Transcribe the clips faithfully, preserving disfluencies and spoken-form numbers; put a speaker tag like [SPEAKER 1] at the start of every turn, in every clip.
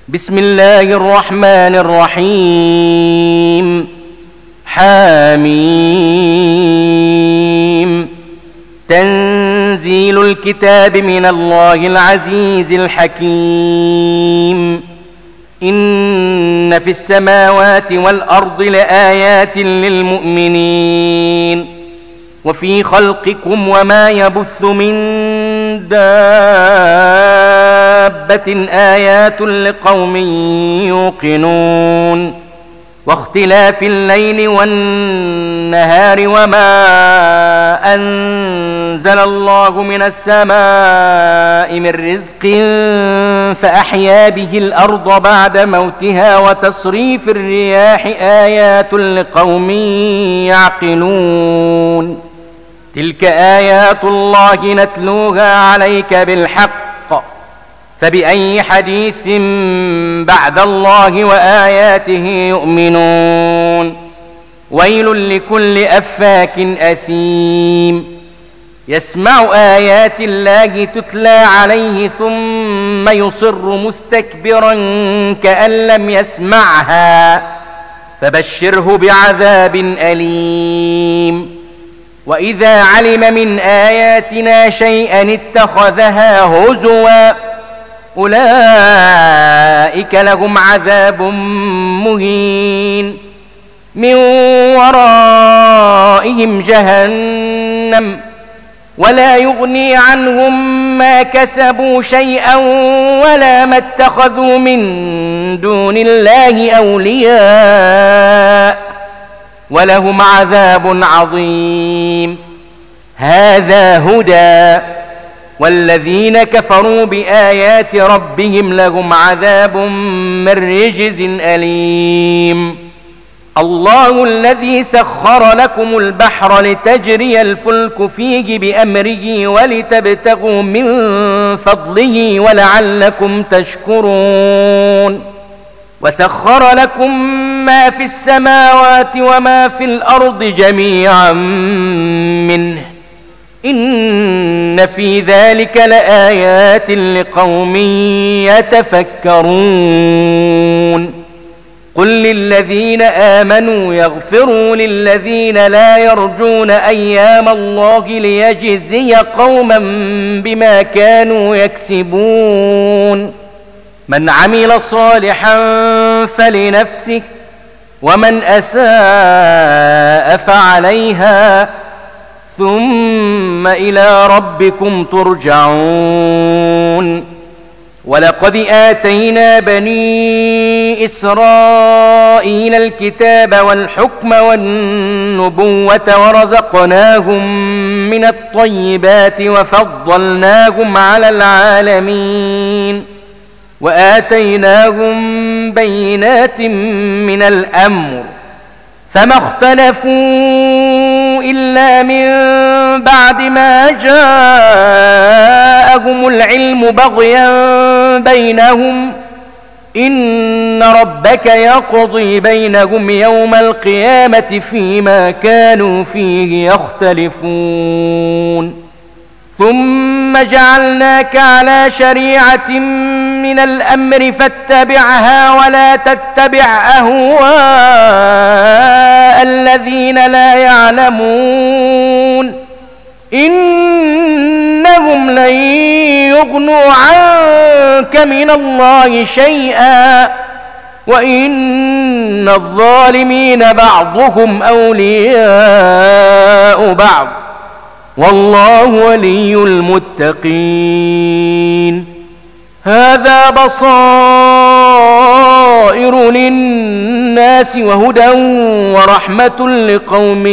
[SPEAKER 1] بسم الله الرحمن الرحيم. حاميم. تنزيل الكتاب من الله العزيز الحكيم. إن في السماوات والأرض لآيات للمؤمنين وفي خلقكم وما يبث من دابة آيات لقوم يوقنون واختلاف الليل والنهار وما أنزل الله من السماء من رزق فأحيا به الأرض بعد موتها وتصريف الرياح آيات لقوم يعقلون. تلك آيات الله نتلوها عليك بالحق فبأي حديث بعد الله وآياته يؤمنون. ويل لكل أفاك أثيم يسمع آيات الله تتلى عليه ثم يصر مستكبرا كأن لم يسمعها فبشره بعذاب أليم. وإذا علم من آياتنا شيئا اتخذها هزوا أولئك لهم عذاب مهين من ورائهم جهنم ولا يغني عنهم ما كسبوا شيئا ولا ما اتخذوا من دون الله أولياء ولهم عذاب عظيم. هذا هدى والذين كفروا بآيات ربهم لهم عذاب من رجز أليم. الله الذي سخر لكم البحر لتجري الفلك فيه بأمره ولتبتغوا من فضله ولعلكم تشكرون. وسخر لكم ما في السماوات وما في الأرض جميعا منه إن في ذلك لآيات لقوم يتفكرون. قل للذين آمنوا يغفروا للذين لا يرجون أيام الله ليجزي قوما بما كانوا يكسبون. من عمل صالحا فلنفسه ومن أساء فعليها ثم إلى ربكم ترجعون. ولقد آتينا بني إسرائيل الكتاب والحكم والنبوة ورزقناهم من الطيبات وفضلناهم على العالمين وآتيناهم بينات من الأمر فما اختلفوا إلا من بعد ما جاءهم العلم بغيا بينهم إن ربك يقضي بينهم يوم القيامة فيما كانوا فيه يختلفون. ثم جعلناك على شريعة من الأمر فاتبعها ولا تتبع أهواء الذين لا يعلمون إنهم لن يغنوا عنك من الله شيئا وإن الظالمين بعضهم أولياء بعض والله ولي المتقين. هذا بصائر للناس وهدى ورحمة لقوم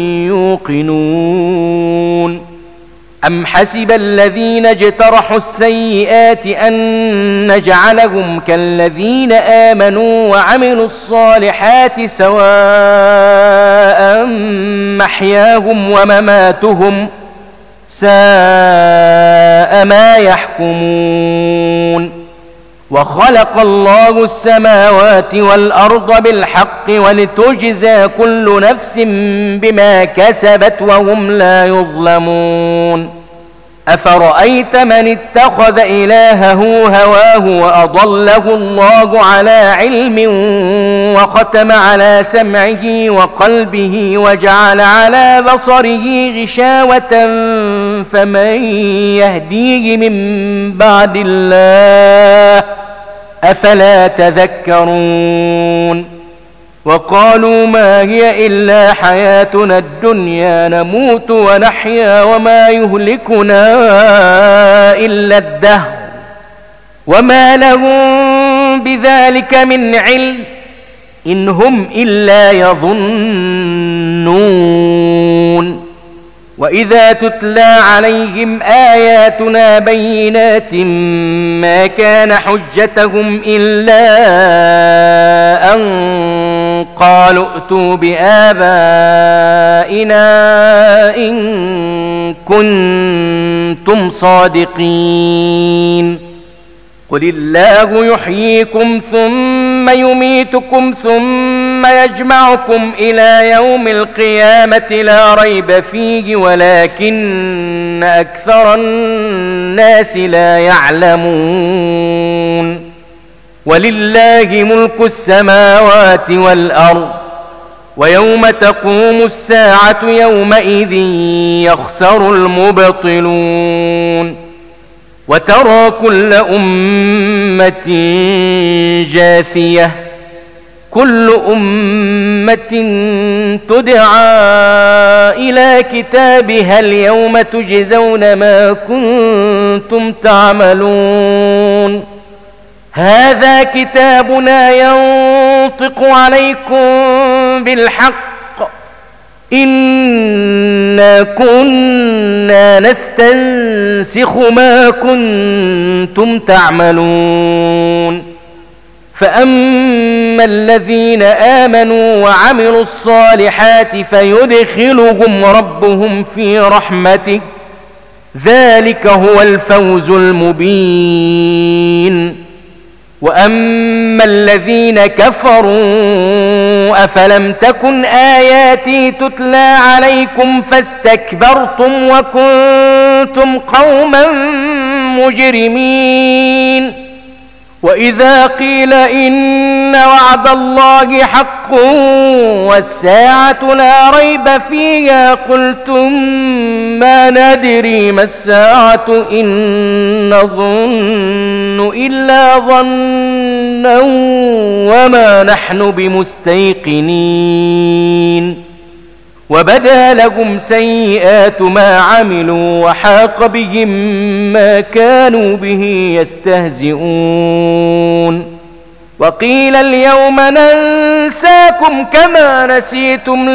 [SPEAKER 1] يوقنون. أم حسب الذين اجترحوا السيئات أن نجعلهم كالذين آمنوا وعملوا الصالحات سواء محياهم ومماتهم ساء ما يحكمون. وخلق الله السماوات والأرض بالحق ولتجزى كل نفس بما كسبت وهم لا يظلمون. أفرأيت من اتخذ إلهه هواه وأضله الله على علم وختم على سمعه وقلبه وجعل على بصره غشاوة فمن يهديه من بعد الله أفلا تذكرون وقالوا ما هي إلا حياتنا الدنيا نموت ونحيا وما يهلكنا إلا الدهر وما لهم بذلك من علم إن هم إلا يظنون وإذا تتلى عليهم آياتنا بينات ما كان حجتهم إلا أن قالوا ائتوا بآبائنا إن كنتم صادقين قل الله يحييكم ثم يميتكم ثم يجمعكم إلى يوم القيامة لا ريب فيه ولكن أكثر الناس لا يعلمون ولله ملك السماوات والأرض ويوم تقوم الساعة يومئذ يخسر المبطلون وترى كل أمة جاثية كل أمة تدعى إلى كتابها اليوم تجزون ما كنتم تعملون هذا كتابنا ينطق عليكم بالحق إنا كنا نستنسخ ما كنتم تعملون فأما الذين آمنوا وعملوا الصالحات فيدخلهم ربهم في رحمته ذلك هو الفوز المبين وأما الذين كفروا أفلم تكن آياتي تتلى عليكم فاستكبرتم وكنتم قوما مجرمين وإذا قيل إن وعد الله حق والساعة لا ريب فيها قلتم ما ندري ما الساعة إن نظن إلا ظنا وما نحن بمستيقنين وبدا لهم سيئات ما عملوا وحاق بهم ما كانوا به يستهزئون وقيل اليوم ننساكم كما نسيتم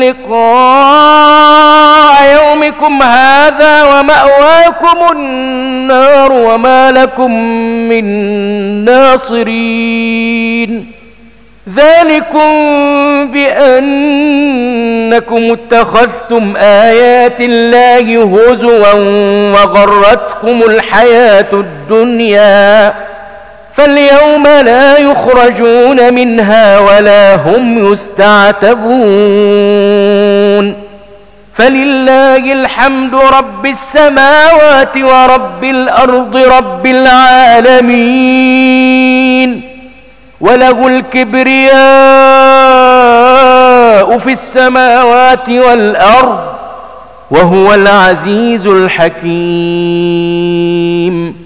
[SPEAKER 1] لقاء يومكم هذا ومأواكم النار وما لكم من ناصرين ذلكم بأنكم اتخذتم آيات الله هزوا وغرتكم الحياة الدنيا فاليوم لا يخرجون منها ولا هم يستعتبون فلله الحمد رب السماوات ورب الأرض رب العالمين وله الكبرياء في السماوات والأرض وهو العزيز الحكيم